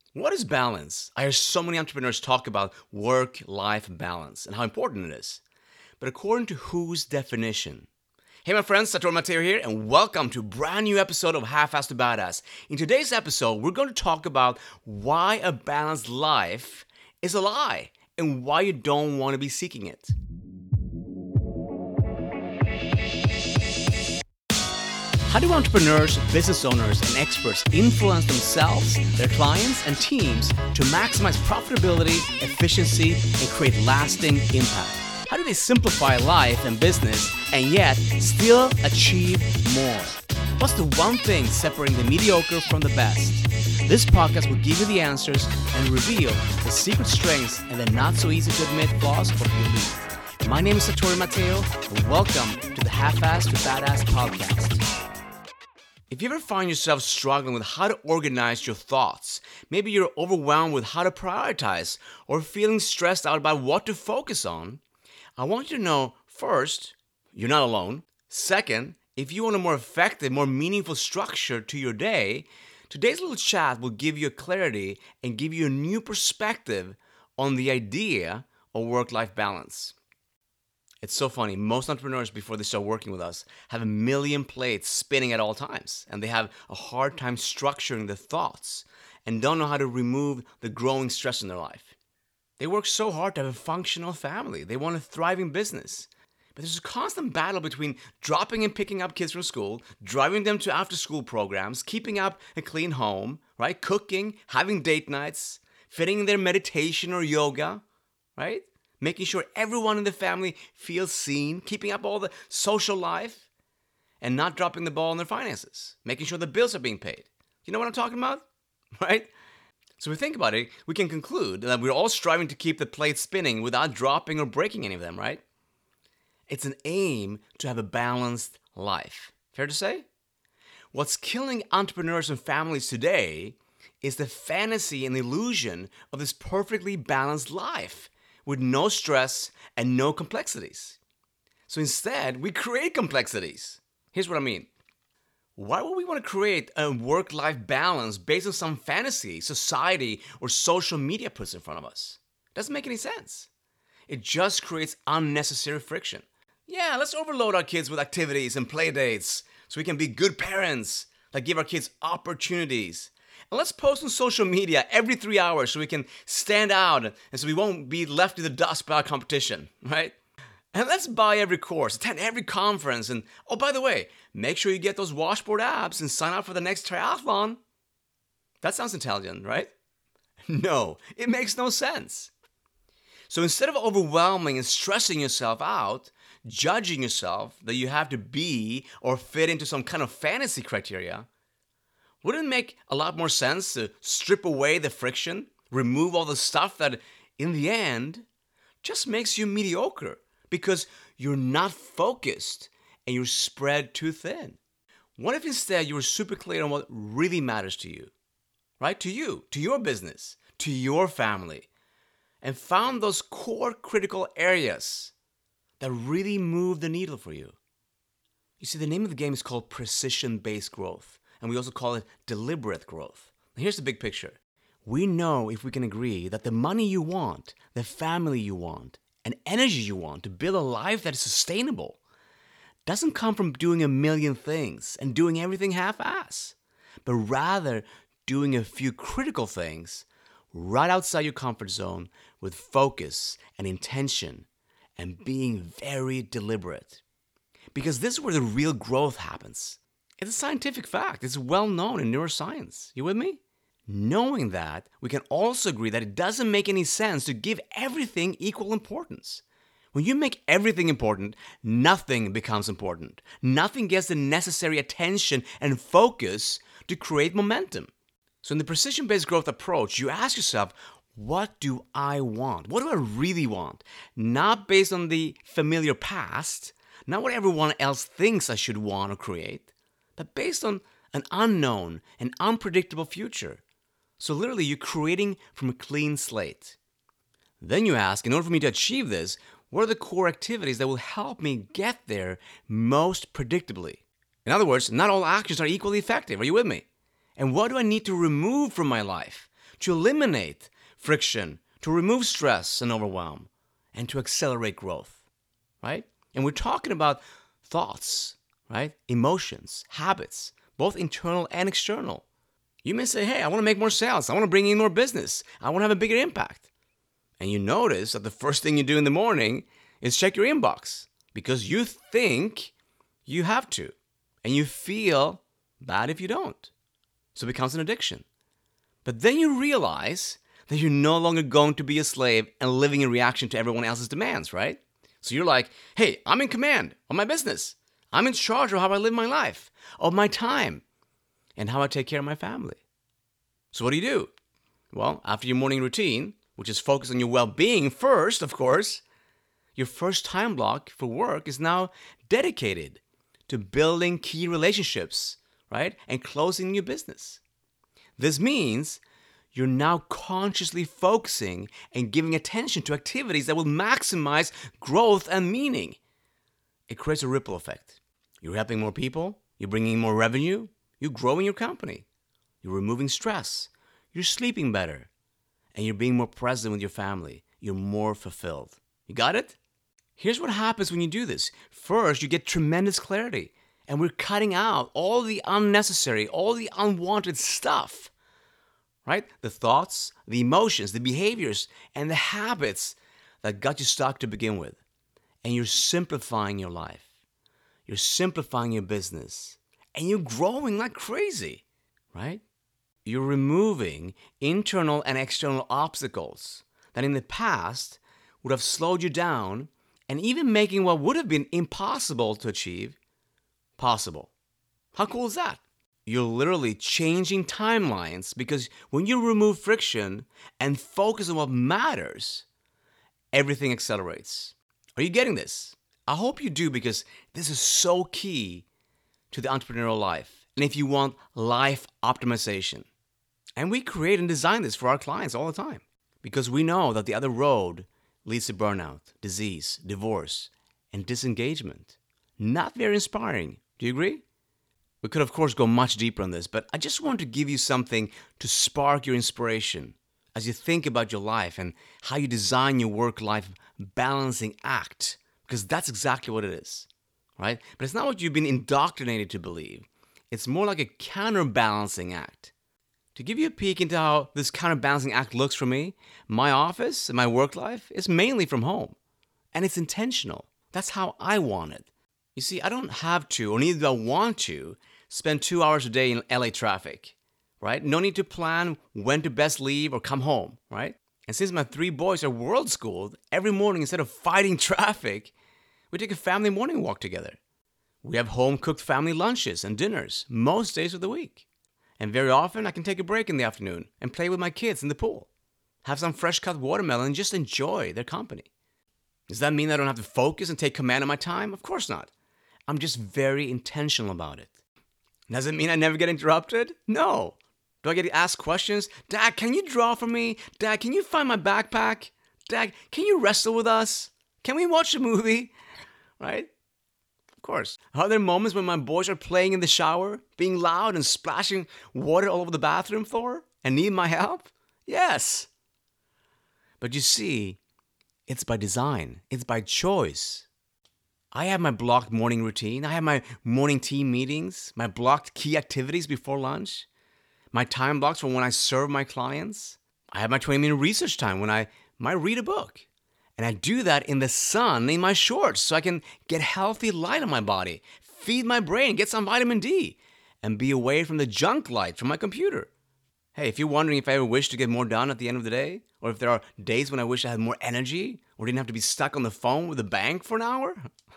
What is balance? I hear so many entrepreneurs talk about work-life balance and how important it is. But according to whose definition? Hey my friends, Satoru Mateo here, and welcome to a brand new episode of Half-Assed to Badass. In today's episode, we're going to talk about why a balanced life is a lie and why you don't want to be seeking it. How do entrepreneurs, business owners, and experts influence themselves, their clients, and teams to maximize profitability, efficiency, and create lasting impact? How do they simplify life and business and yet still achieve more? What's the one thing separating the mediocre from the best? This podcast will give you the answers and reveal the secret strengths and the not so easy to admit flaws of your lead. My name is Satoru Mateo, and welcome to the Half-Assed to Badass podcast. If you ever find yourself struggling with how to organize your thoughts, maybe you're overwhelmed with how to prioritize, or feeling stressed out about what to focus on, I want you to know, first, you're not alone. Second, if you want a more effective, more meaningful structure to your day, today's little chat will give you a clarity and give you a new perspective on the idea of work-life balance. It's so funny. Most entrepreneurs, before they start working with us, have a million plates spinning at all times, and they have a hard time structuring their thoughts and don't know how to remove the growing stress in their life. They work so hard to have a functional family. They want a thriving business. But there's a constant battle between dropping and picking up kids from school, driving them to after-school programs, keeping up a clean home, right? Cooking, having date nights, fitting in their meditation or yoga, right? Making sure everyone in the family feels seen, keeping up all the social life, and not dropping the ball on their finances, making sure the bills are being paid. You know what I'm talking about? Right? So if we think about it, we can conclude that we're all striving to keep the plate spinning without dropping or breaking any of them, right? It's an aim to have a balanced life. Fair to say? What's killing entrepreneurs and families today is the fantasy and illusion of this perfectly balanced life with no stress and no complexities. So instead, we create complexities. Here's what I mean. Why would we want to create a work-life balance based on some fantasy society or social media puts in front of us? Doesn't make any sense. It just creates unnecessary friction. Yeah, let's overload our kids with activities and play dates so we can be good parents that give our kids opportunities. And let's post on social media every 3 hours so we can stand out and so we won't be left in the dust by our competition, right? And let's buy every course, attend every conference, and oh, by the way, make sure you get those washboard abs and sign up for the next triathlon. That sounds intelligent, right? No, it makes no sense. So instead of overwhelming and stressing yourself out, judging yourself that you have to be or fit into some kind of fantasy criteria, wouldn't it make a lot more sense to strip away the friction, remove all the stuff that, in the end, just makes you mediocre because you're not focused and you're spread too thin? What if instead you were super clear on what really matters to you, right? To you, to your business, to your family, and found those core critical areas that really move the needle for you? You see, the name of the game is called precision-based growth. And we also call it deliberate growth. Now, here's the big picture. We know if we can agree that the money you want, the family you want, and energy you want to build a life that is sustainable doesn't come from doing a million things and doing everything half-ass, but rather doing a few critical things right outside your comfort zone with focus and intention and being very deliberate. Because this is where the real growth happens. It's a scientific fact. It's well known in neuroscience. You with me? Knowing that, we can also agree that it doesn't make any sense to give everything equal importance. When you make everything important, nothing becomes important. Nothing gets the necessary attention and focus to create momentum. So in the precision-based growth approach, you ask yourself, what do I want? What do I really want? Not based on the familiar past, not what everyone else thinks I should want or create, but based on an unknown and unpredictable future. So literally, you're creating from a clean slate. Then you ask, in order for me to achieve this, what are the core activities that will help me get there most predictably? In other words, not all actions are equally effective. Are you with me? And what do I need to remove from my life to eliminate friction, to remove stress and overwhelm, and to accelerate growth, right? And we're talking about thoughts, right? Emotions, habits, both internal and external. You may say, hey, I want to make more sales. I want to bring in more business. I want to have a bigger impact. And you notice that the first thing you do in the morning is check your inbox because you think you have to. And you feel bad if you don't. So it becomes an addiction. But then you realize that you're no longer going to be a slave and living in reaction to everyone else's demands, right? So you're like, hey, I'm in command of my business. I'm in charge of how I live my life, of my time, and how I take care of my family. So what do? Well, after your morning routine, which is focused on your well-being first, of course, your first time block for work is now dedicated to building key relationships, right? And closing new business. This means you're now consciously focusing and giving attention to activities that will maximize growth and meaning. It creates a ripple effect. You're helping more people, you're bringing in more revenue, you're growing your company, you're removing stress, you're sleeping better, and you're being more present with your family. You're more fulfilled. You got it? Here's what happens when you do this. First, you get tremendous clarity, and we're cutting out all the unnecessary, all the unwanted stuff, right? The thoughts, the emotions, the behaviors, and the habits that got you stuck to begin with. And you're simplifying your life. You're simplifying your business. And you're growing like crazy, right? You're removing internal and external obstacles that in the past would have slowed you down and even making what would have been impossible to achieve possible. How cool is that? You're literally changing timelines because when you remove friction and focus on what matters, everything accelerates. Are you getting this? I hope you do because this is so key to the entrepreneurial life. And if you want life optimization. And we create and design this for our clients all the time because we know that the other road leads to burnout, disease, divorce, and disengagement. Not very inspiring. Do you agree? We could, of course, go much deeper on this, but I just want to give you something to spark your inspiration as you think about your life and how you design your work-life balancing act, because that's exactly what it is, right? But it's not what you've been indoctrinated to believe. It's more like a counterbalancing act. To give you a peek into how this counterbalancing act looks for me, my office and my work life is mainly from home, and it's intentional. That's how I want it. You see, I don't have to, or neither do I want to, spend 2 hours a day in LA traffic, right? No need to plan when to best leave or come home, right? And since my 3 boys are world schooled, every morning instead of fighting traffic, we take a family morning walk together. We have home-cooked family lunches and dinners most days of the week. And very often I can take a break in the afternoon and play with my kids in the pool. Have some fresh-cut watermelon and just enjoy their company. Does that mean I don't have to focus and take command of my time? Of course not. I'm just very intentional about it. Does it mean I never get interrupted? No. Do I get asked questions? Dad, can you draw for me? Dad, can you find my backpack? Dad, can you wrestle with us? Can we watch a movie? Right? Of course. Are there moments when my boys are playing in the shower, being loud and splashing water all over the bathroom floor and need my help? Yes. But you see, it's by design. It's by choice. I have my blocked morning routine. I have my morning team meetings, my blocked key activities before lunch, my time blocks for when I serve my clients. I have my 20-minute research time when I might read a book. And I do that in the sun in my shorts so I can get healthy light on my body, feed my brain, get some vitamin D, and be away from the junk light from my computer. Hey, if you're wondering if I ever wish to get more done at the end of the day, or if there are days when I wish I had more energy, or didn't have to be stuck on the phone with the bank for an hour,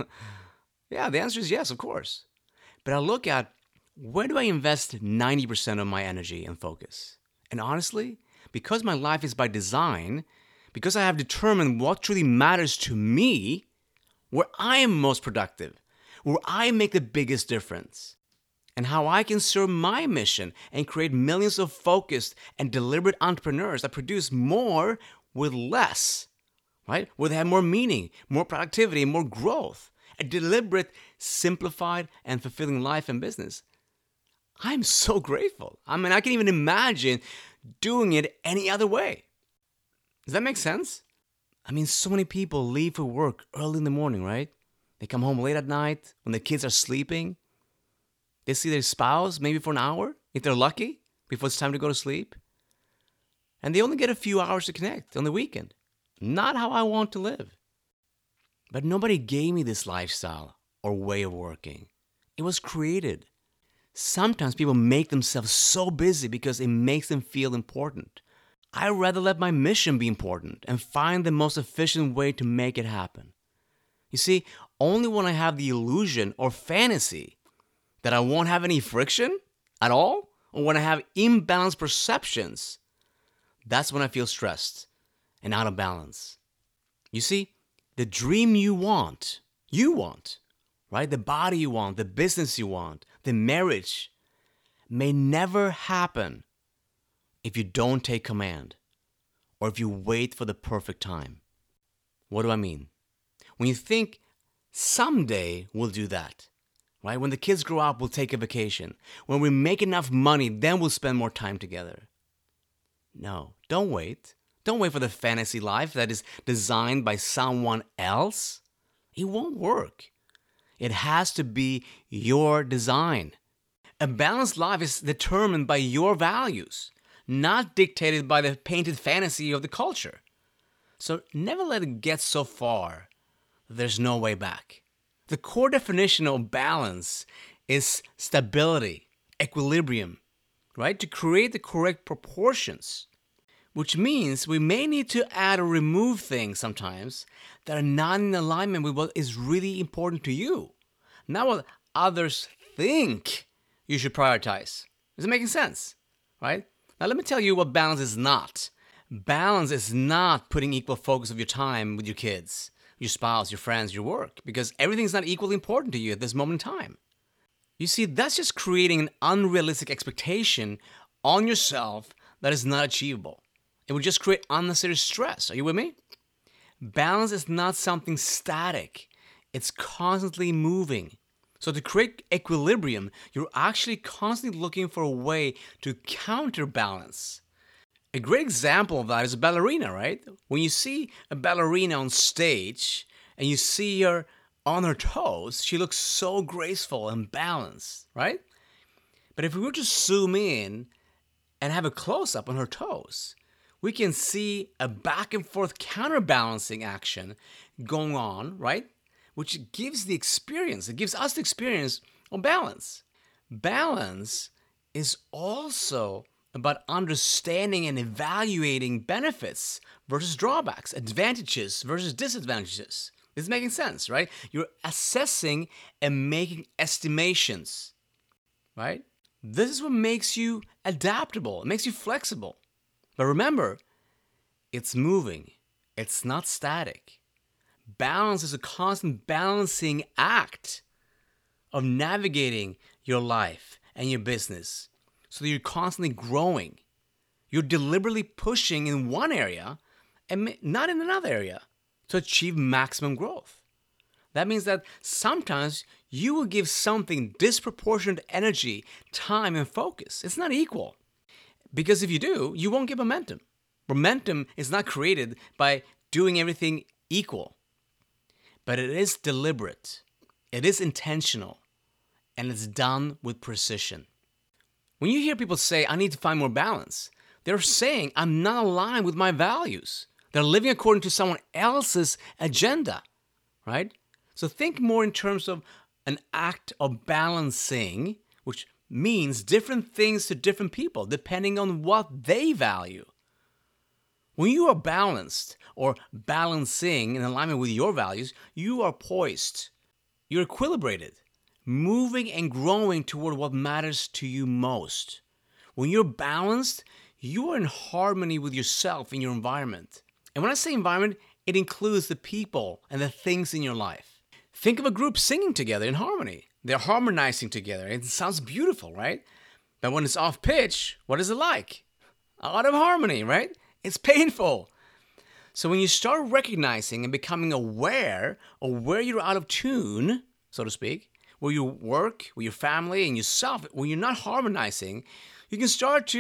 yeah, the answer is yes, of course. But I look at where do I invest 90% of my energy and focus? And honestly, because my life is by design, because I have determined what truly matters to me, where I am most productive, where I make the biggest difference, and how I can serve my mission and create millions of focused and deliberate entrepreneurs that produce more with less, right? Where they have more meaning, more productivity, more growth, a deliberate, simplified, and fulfilling life and business. I'm so grateful. I mean, I can even imagine doing it any other way. Does that make sense? I mean, so many people leave for work early in the morning, right? They come home late at night when the kids are sleeping. They see their spouse maybe for an hour, if they're lucky, before it's time to go to sleep. And they only get a few hours to connect on the weekend. Not how I want to live. But nobody gave me this lifestyle or way of working. It was created. Sometimes people make themselves so busy because it makes them feel important. I'd rather let my mission be important and find the most efficient way to make it happen. You see, only when I have the illusion or fantasy that I won't have any friction at all, or when I have imbalanced perceptions, that's when I feel stressed and out of balance. You see, the dream you want, right? The body you want, the business you want, the marriage may never happen if you don't take command or if you wait for the perfect time. What do I mean? When you think someday we'll do that, right? When the kids grow up, we'll take a vacation. When we make enough money, then we'll spend more time together. No, don't wait. Don't wait for the fantasy life that is designed by someone else. It won't work. It has to be your design. A balanced life is determined by your values, not dictated by the painted fantasy of the culture. So never let it get so far that there's no way back. The core definition of balance is stability, equilibrium, right? To create the correct proportions, which means we may need to add or remove things sometimes that are not in alignment with what is really important to you, not what others think you should prioritize. Is it making sense? Right? Now let me tell you what balance is not. Balance is not putting equal focus of your time with your kids, your spouse, your friends, your work, because everything's not equally important to you at this moment in time. You see, that's just creating an unrealistic expectation on yourself that is not achievable. It would just create unnecessary stress. Are you with me? Balance is not something static. It's constantly moving. So to create equilibrium, you're actually constantly looking for a way to counterbalance. A great example of that is a ballerina, right? When you see a ballerina on stage and you see her on her toes, she looks so graceful and balanced, right? But if we were to zoom in and have a close-up on her toes, we can see a back and forth counterbalancing action going on, right? Which gives the experience, it gives us the experience of balance. Balance is also about understanding and evaluating benefits versus drawbacks, advantages versus disadvantages. It's making sense, right? You're assessing and making estimations, right? This is what makes you adaptable. It makes you flexible. But remember, it's moving. It's not static. Balance is a constant balancing act of navigating your life and your business so that you're constantly growing. You're deliberately pushing in one area and not in another area to achieve maximum growth. That means that sometimes you will give something disproportionate energy, time, and focus. It's not equal. Because if you do, you won't get momentum. Momentum is not created by doing everything equal. But it is deliberate, it is intentional, and it's done with precision. When you hear people say, I need to find more balance, they're saying, I'm not aligned with my values. They're living according to someone else's agenda, right? So think more in terms of an act of balancing, which means different things to different people depending on what they value. When you are balanced or balancing in alignment with your values, you are poised. You're equilibrated, moving and growing toward what matters to you most. When you're balanced, you are in harmony with yourself and your environment. And when I say environment, it includes the people and the things in your life. Think of a group singing together in harmony. They're harmonizing together. It sounds beautiful, right? But when it's off pitch, what is it like? Out of harmony, right? It's painful. So when you start recognizing and becoming aware of where you're out of tune, so to speak, where you work, with your family and yourself, when you're not harmonizing, you can start to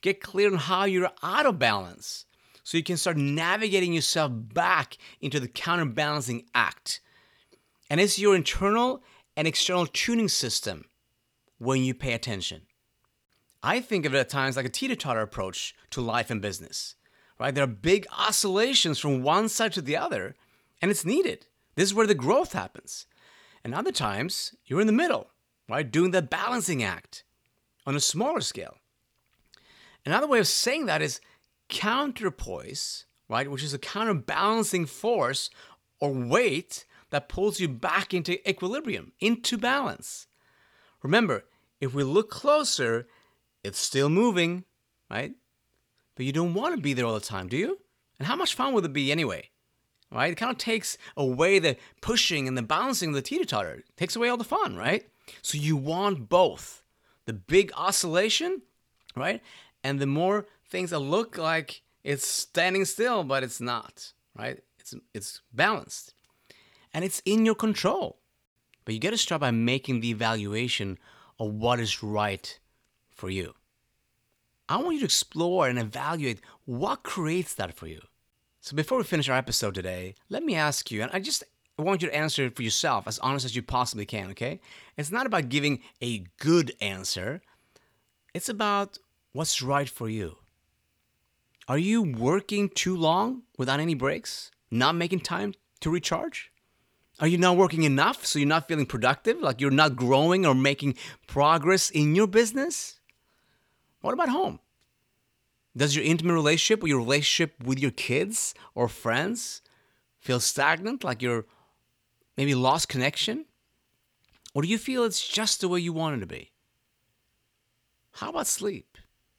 Get clear on how you're out of balance so you can start navigating yourself back into the counterbalancing act. And it's your internal and external tuning system when you pay attention. I think of it at times like a teeter-totter approach to life and business, right? There are big oscillations from one side to the other, and it's needed. This is where the growth happens. And other times, you're in the middle, right? Doing that balancing act on a smaller scale. Another way of saying that is counterpoise, right? Which is a counterbalancing force or weight that pulls you back into equilibrium, into balance. Remember, if we look closer, it's still moving, right? But you don't want to be there all the time, do you? And how much fun would it be anyway? Right? It kind of takes away the pushing and the bouncing of the teeter-totter. It takes away all the fun, right? So you want both. The big oscillation, right? And the more things that look like it's standing still, but it's not, right? It's balanced. And it's in your control. But you got to start by making the evaluation of what is right for you. I want you to explore and evaluate what creates that for you. So before we finish our episode today, let me ask you, and I want you to answer it for yourself as honest as you possibly can, okay? It's not about giving a good answer. It's about what's right for you. Are you working too long without any breaks? Not making time to recharge? Are you not working enough so you're not feeling productive? Like you're not growing or making progress in your business? What about home? Does your intimate relationship or your relationship with your kids or friends feel stagnant, like you're maybe lost connection? Or do you feel it's just the way you want it to be? How about sleep?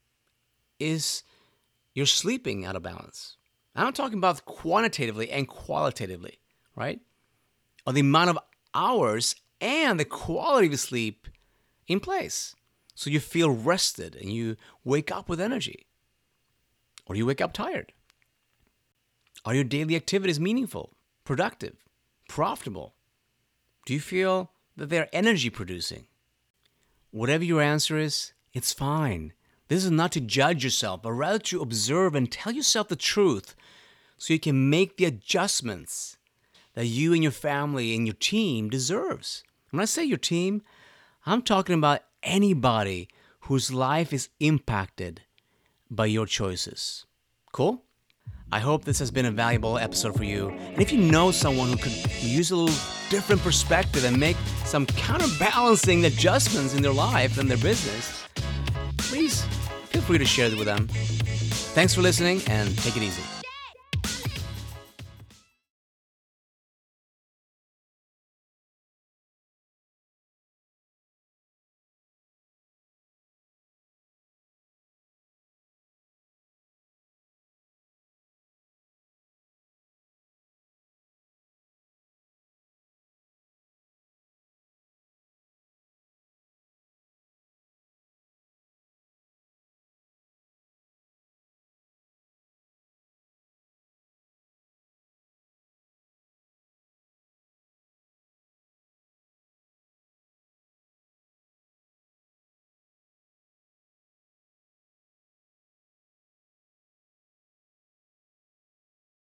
Is your sleeping out of balance? I'm talking about quantitatively and qualitatively, right? Or the amount of hours and the quality of sleep in place. So you feel rested and you wake up with energy. Or do you wake up tired? Are your daily activities meaningful, productive, profitable? Do you feel that they're energy producing? Whatever your answer is, it's fine. This is not to judge yourself, but rather to observe and tell yourself the truth so you can make the adjustments that you and your family and your team deserves. When I say your team, I'm talking about anybody whose life is impacted by your choices. Cool? I hope this has been a valuable episode for you. And if you know someone who could use a little different perspective and make some counterbalancing adjustments in their life and their business, please feel free to share it with them. Thanks for listening and take it easy.